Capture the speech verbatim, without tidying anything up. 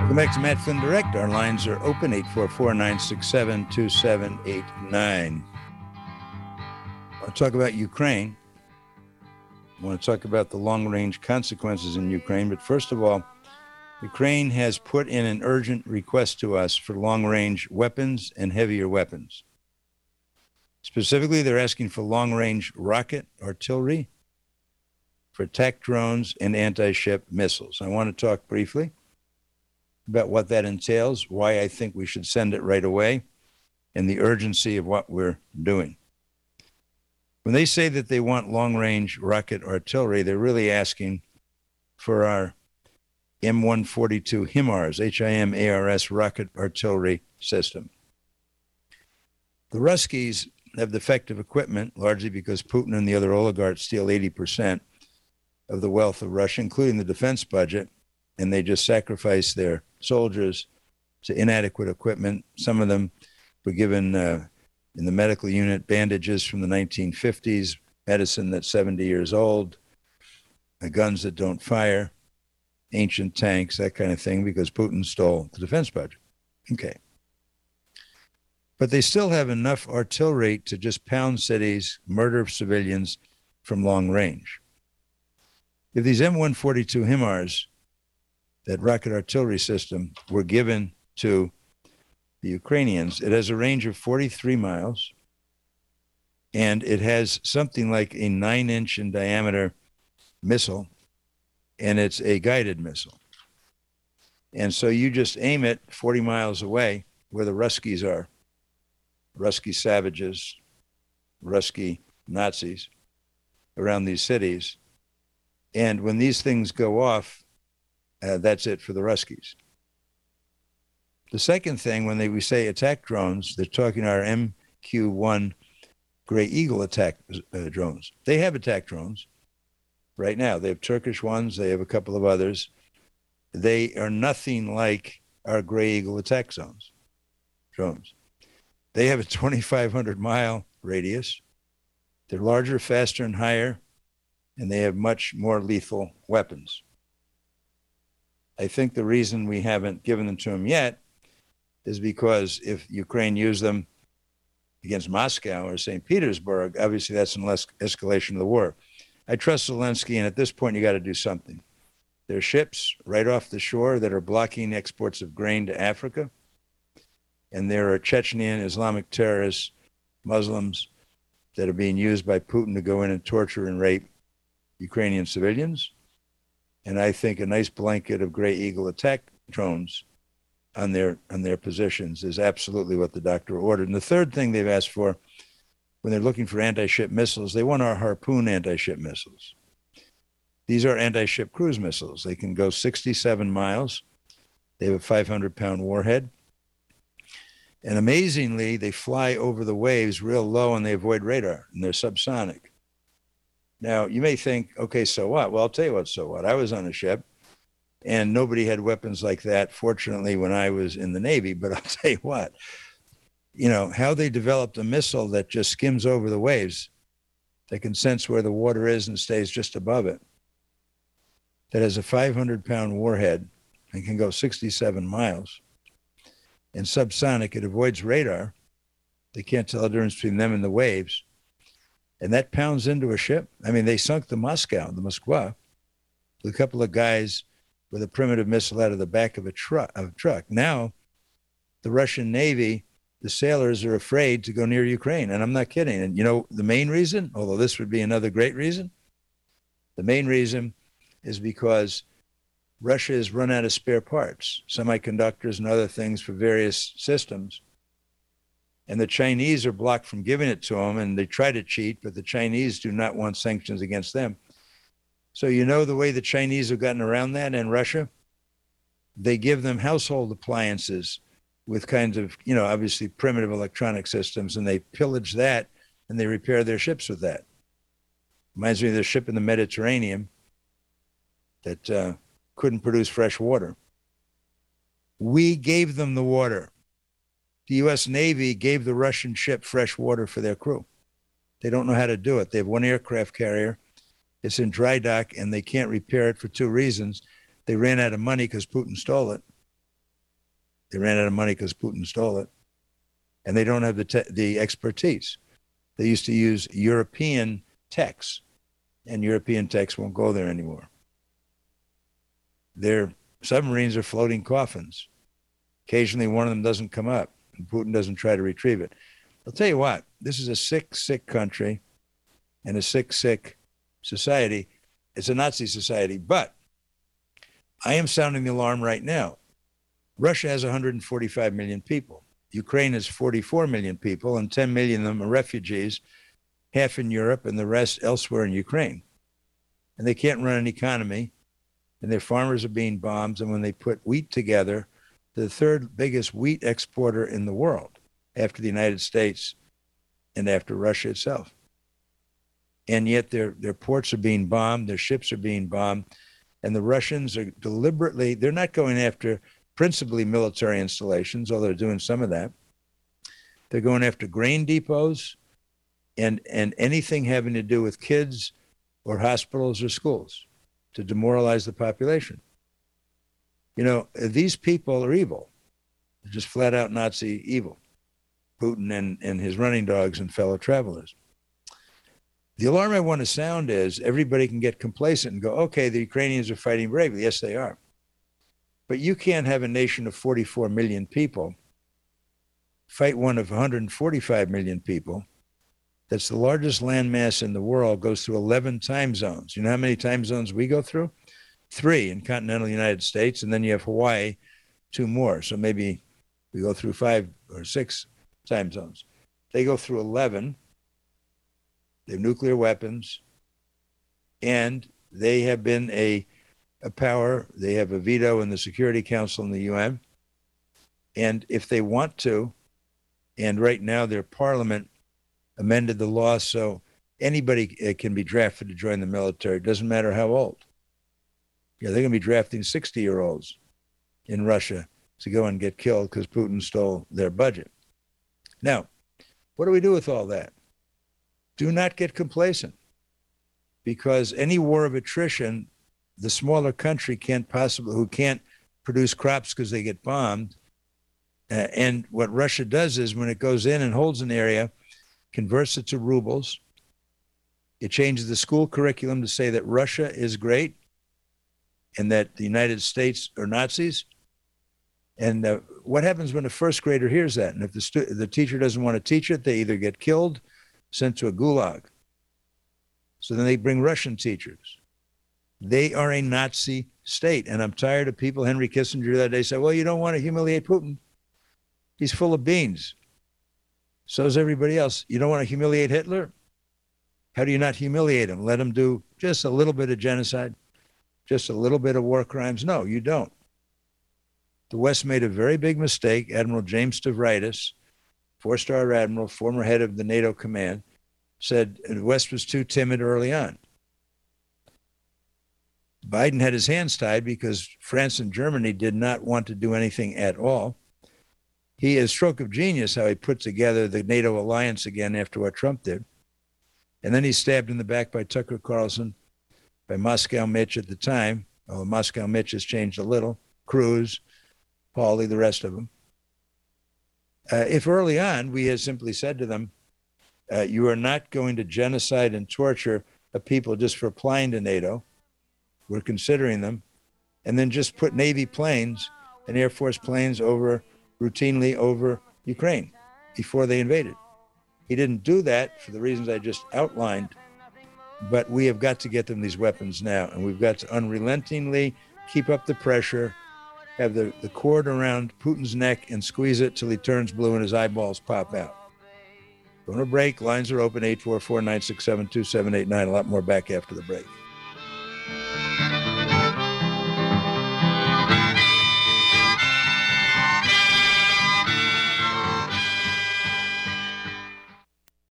Welcome back to Matt Flynn Direct. Our lines are open, eight four four, nine six seven, two seven eight nine. I want to talk about Ukraine. I want to talk about the long-range consequences in Ukraine. But first of all, Ukraine has put in an urgent request to us for long-range weapons and heavier weapons. Specifically, they're asking for long-range rocket artillery, for attack drones, and anti-ship missiles. I want to talk briefly about what that entails, why I think we should send it right away, and the urgency of what we're doing. When they say that they want long-range rocket artillery, they're really asking for our M one forty-two HIMARS, H I M A R S rocket artillery system. The Ruskies have defective equipment, largely because Putin and the other oligarchs steal eighty percent of the wealth of Russia, including the defense budget, and they just sacrifice their soldiers to inadequate equipment. Some of them were given uh, in the medical unit bandages from the nineteen fifties, medicine that's seventy years old, uh, guns that don't fire, ancient tanks, that kind of thing, because Putin stole the defense budget. Okay. But they still have enough artillery to just pound cities, murder civilians from long range. If these M one forty-two HIMARS, that rocket artillery system, were given to the Ukrainians, it has a range of forty-three miles, and it has something like a nine inch in diameter missile, and it's a guided missile. And so you just aim it forty miles away where the Ruskies are, Rusky savages, Rusky Nazis around these cities. And when these things go off, uh, that's it for the Ruskies. The second thing, when they, we say attack drones, they're talking our M Q one Gray Eagle attack uh, drones. They have attack drones right now. They have Turkish ones. They have a couple of others. They are nothing like our Gray Eagle attack zones, drones. They have a twenty-five hundred mile radius. They're larger, faster, and higher, and they have much more lethal weapons. I think the reason we haven't given them to them yet is because if Ukraine used them against Moscow or Saint Petersburg, obviously that's an es- escalation of the war. I trust Zelensky, and at this point, you got to do something. There are ships right off the shore that are blocking exports of grain to Africa, and there are Chechenian Islamic terrorists, Muslims, that are being used by Putin to go in and torture and rape Ukrainian civilians. And I think a nice blanket of Gray Eagle attack drones on their on their positions is absolutely what the doctor ordered. And the third thing they've asked for, when they're looking for anti-ship missiles, they want our Harpoon anti-ship missiles. These are anti-ship cruise missiles. They can go sixty-seven miles. They have a five hundred pound warhead. And amazingly, they fly over the waves real low and they avoid radar, and they're subsonic. Now, you may think, okay, so what? Well, I'll tell you what, so what. I was on a ship, and nobody had weapons like that, fortunately, when I was in the Navy. But I'll tell you what, you know, how they developed a missile that just skims over the waves, that can sense where the water is and stays just above it, that has a five hundred pound warhead and can go sixty-seven miles, and subsonic, it avoids radar. They can't tell the difference between them and the waves. And that pounds into a ship. I mean, they sunk the Moscow, the Moskva, with a couple of guys with a primitive missile out of the back of a truck. Of a truck. Now, the Russian Navy, the sailors are afraid to go near Ukraine. And I'm not kidding. And you know, the main reason, although this would be another great reason, the main reason is because Russia has run out of spare parts, semiconductors and other things for various systems. And the Chinese are blocked from giving it to them, and they try to cheat, but the Chinese do not want sanctions against them. So you know the way the Chinese have gotten around that in Russia? They give them household appliances with kinds of, you know, obviously primitive electronic systems, and they pillage that, and they repair their ships with that. Reminds me of the ship in the Mediterranean that uh, couldn't produce fresh water. We gave them the water. The U S Navy gave the Russian ship fresh water for their crew. They don't know how to do it. They have one aircraft carrier. It's in dry dock, and they can't repair it for two reasons. They ran out of money because Putin stole it. They ran out of money because Putin stole it. And they don't have the te- the expertise. They used to use European techs, and European techs won't go there anymore. Their submarines are floating coffins. Occasionally one of them doesn't come up, and Putin doesn't try to retrieve it. I'll tell you what, this is a sick, sick country and a sick, sick society. It's a Nazi society, but I am sounding the alarm right now. Russia has one hundred forty-five million people. Ukraine has forty-four million people, and ten million of them are refugees, half in Europe and the rest elsewhere in Ukraine. And they can't run an economy, and their farmers are being bombed. And when they put wheat together, they're the third biggest wheat exporter in the world after the United States and after Russia itself. And yet their, their ports are being bombed, their ships are being bombed, and the Russians are deliberately, they're not going after principally military installations, although they're doing some of that. They're going after grain depots and, and anything having to do with kids or hospitals or schools to demoralize the population. You know, these people are evil. They're just flat out Nazi evil. Putin and, and his running dogs and fellow travelers. The alarm I want to sound is everybody can get complacent and go, okay, the Ukrainians are fighting bravely. Yes, they are. But you can't have a nation of forty-four million people fight one of one hundred forty-five million people. That's the largest landmass in the world, goes through eleven time zones. You know how many time zones we go through? Three in continental United States, and then you have Hawaii, two more. So maybe we go through five or six time zones. They go through eleven. They have nuclear weapons, and they have been a, a power. They have a veto in the Security Council in the U N. And if they want to, and right now their parliament amended the law so anybody can be drafted to join the military. It doesn't matter how old. Yeah, they're going to be drafting sixty-year-olds in Russia to go and get killed because Putin stole their budget. Now, what do we do with all that? Do not get complacent, because any war of attrition, the smaller country can't possibly, who can't produce crops because they get bombed. Uh, and what Russia does is when it goes in and holds an area, converts it to rubles, it changes the school curriculum to say that Russia is great and that the United States are Nazis. And uh, what happens when a first grader hears that? And if the, stu- the teacher doesn't want to teach it, they either get killed, sent to a gulag. So then they bring Russian teachers. They are a Nazi state. And I'm tired of people, Henry Kissinger that day said, well, you don't want to humiliate Putin. He's full of beans. So is everybody else. You don't want to humiliate Hitler? How do you not humiliate him? Let him do just a little bit of genocide, just a little bit of war crimes? No, you don't. The West made a very big mistake. Admiral James Stavridis, four-star admiral, former head of the NATO command, said the West was too timid early on. Biden had his hands tied because France and Germany did not want to do anything at all. He is a stroke of genius how he put together the NATO alliance again after what Trump did. And then he's stabbed in the back by Tucker Carlson, by Moscow Mitch at the time. Although Moscow Mitch has changed a little. Cruz, Paulie, the rest of them. Uh, if early on we had simply said to them, uh, you are not going to genocide and torture a people just for applying to NATO, we're considering them, and then just put Navy planes and Air Force planes over, routinely over Ukraine before they invaded. He didn't do that for the reasons I just outlined, but we have got to get them these weapons now, and we've got to unrelentingly keep up the pressure, have the, the cord around Putin's neck and squeeze it till he turns blue and his eyeballs pop out. Going to break. Lines are open, eight four four, nine six seven, two seven eight nine. A lot more back after the break.